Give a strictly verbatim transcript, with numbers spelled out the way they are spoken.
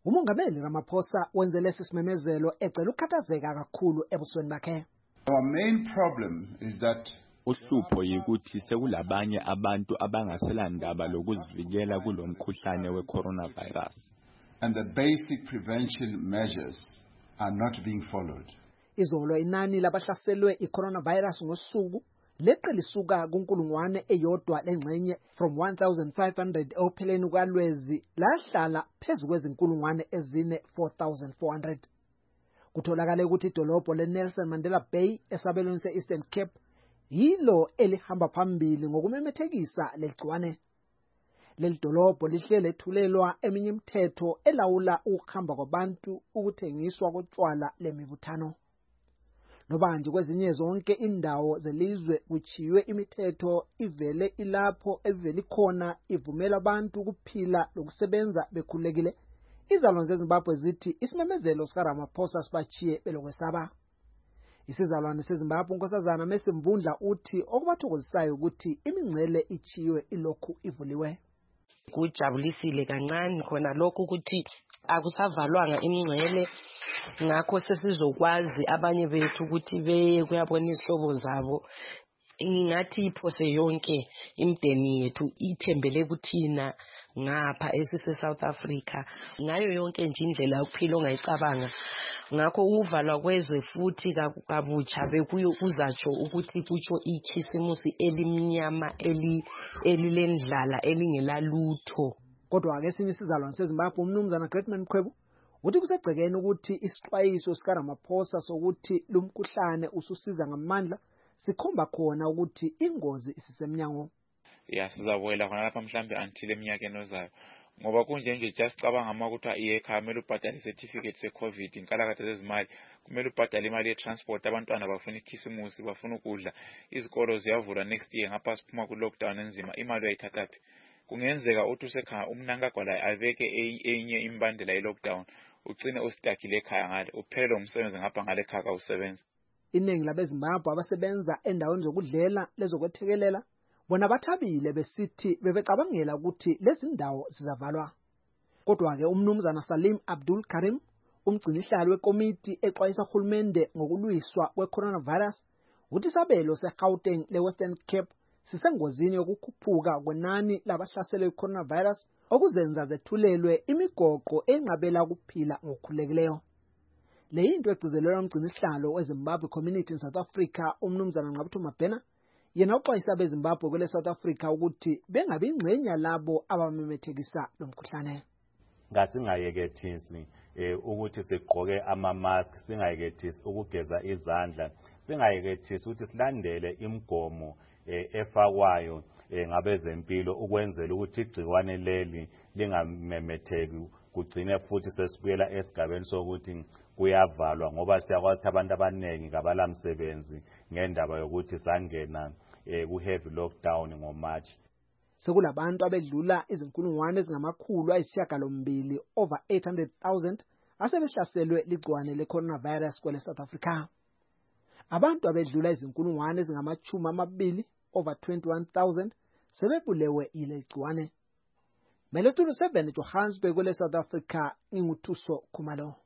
uMongameli Ramaphosa wenze lesi simemezelo ecela ukukhathazeka kakhulu ebusweni bakhe. Our main problem is that uhlupho yikuthi sekulabanye abantu abangaselandaba lokuzivikela kulomkhuhlane we-coronavirus. And the basic prevention measures are not being followed. Izolo inani labahlaselwe i-coronavirus ngosuku leqe lisuka kunkulungwane eyodwa lengxenye from one thousand five hundred opheleni kwaLwezi lahlala phezu kwezinkulungwane ezine four thousand four hundred. Kutholakala ukuthi idolobho leNelson Mandela Bay esabelweni se-Eastern Cape yilo elihamba phambili ngokumemethekisa legciwane. Leli dolobho lihlele ethulelwa eminye imithetho elawula ukuhamba kwabantu, ukuthengiswa kotshwala lemibuthano. Noba nje kwezinye zonke indawo zelizwe kuchiywe imithetho ivele ilapho evele khona ivumela abantu ukuphila lokusebenza bekhulekile, izalwane zeZimbabwe zithi isimemezelo sikaRamaphosa sibachiye belokwesaba. Isizalwane seZimbabwe uNkosazana Mesimvundla uthi okubathokozisayo ukuthi imingcele ichiywe ilokhu ivuliwe. Kujabulisile kancane khona lokho ukuthi akusavalwanga imingcele, ngakho sesizokwazi abanye bethu ukuthi beye kuyabona izihlobo zabo. Ngingathi iphose yonke imdeni yethu ithembele kuthina ngapha esise South Africa ngayo yonke nje indlela yokuphila ongayicabanga. Ngakho uvalwa kwezwe futhi kabutsha bekuyo kuzatsho ukuthi kutsho ikhisimusi elimnyama eli elilendlala elingelalutho. Kodwa ke esinye isizalwane seZimbabwe uMnumzana Greatman Khwebu uthi kusegcekeni ukuthi isixwayiso sikaRamaphosa sokuthi lumkhuhlane ususiza ngamandla sikhomba khona ukuthi ingozi isisemnyango. Ya sizabuyela khona lapha mhlambe until eminyakeni ozayo, ngoba kunje nje just cabanga ama ukuthi iyekhaya kumele ubhadale certificate se-COVID, inkalakatha zezimali, kumele ubhadale imali ye-transport, abantwana bafuna ikhisimusi, bafuna ukudla, izikolo ziyavula next year ngapha siphuma ku-lockdown enzima, imali uyayithathaphi. Kungenzeka uthi usekhaya umnankagwa la aveke enye imbandela ye-lockdown, ugcine ustakile ekhaya ngale, uphelele umsebenzi ngapha ngale ekhaya kawusebenza. Iningi labeZimbabwe abasebenza endaweni zokudlela lezokwethekelela bona bathabile besithi bebecabangela ukuthi lezi ndawo zizavalwa. Kodwa ke uMnumzana Salim Abdul Karim, umgcinihlalo wekomiti exwayisa uhulumende ngokulwiswa kwe-coronavirus, uthi isabelo se-Gauteng le-Western Cape sisengozini yokukhuphuka kwenani labahlaselwe i-coronavirus okuzenza zethulelwe imigoqo enqabela ukuphila ngokukhululekileyo. Le yinto egcizelelwa umgcinihlalo weZimbabwe Community in South Africa uMnumzana Ngqabutho Mabhena, yena uxwayisa abeZimbabwe kwele South Africa ukuthi bengabi ingxenye labo abamemethekisa lomkhuhlane. Ngasingayekethisi ukuthi sigqoke ama-mask, singayekethisi ukugeza izandla, singayekethisi ukuthi silandele imigomo efakwayo ngabezempilo ukwenzela ukuthi igciwane leli lingamemetheki kugcine futhi sesibuyela esigabeni sokuthi kuyavalwa, ngoba siyakwazi ukuthi abantu abaningi kabalamsebenzi ngendaba yokuthi sangena ku-heavy lockdown ngoMarch. Sekulabantu abedlula izinkulungwane ezingamakhulu ayisishiyagalombili over eight hundred thousand asebehlaselwe ligciwane le-coronavirus kwele South Africa. Abantu abedlula izinkulungwane ezingamachumi amabili over twenty-one thousand sebebulewe ile gciwane. Mele Studio seven Johannesburg kwele South Africa, inguthuso Khumalo.